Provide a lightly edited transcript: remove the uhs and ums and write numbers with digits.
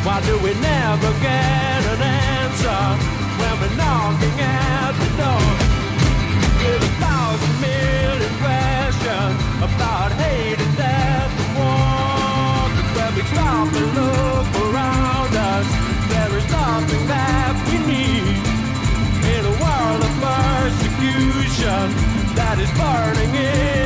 Why do we never get an answer when we're knocking at the door? With 1,000 million questions about hate and death and war. But when we stop and look around us, there is nothing that we need in a world of persecution that is burning in